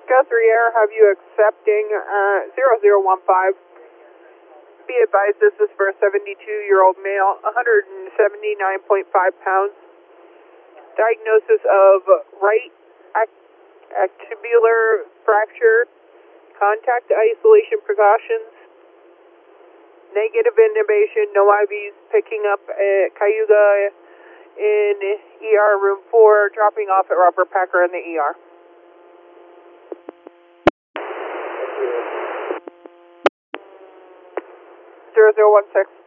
Guthrie Air have you accepting 0015. Be advised this is for a 72-year-old male, 179.5 pounds. Diagnosis of right actibular fracture. Contact isolation precautions. Negative intubation, no IVs. Picking up at Cayuga in ER room 4, dropping off at Robert Packer in the ER. 0016.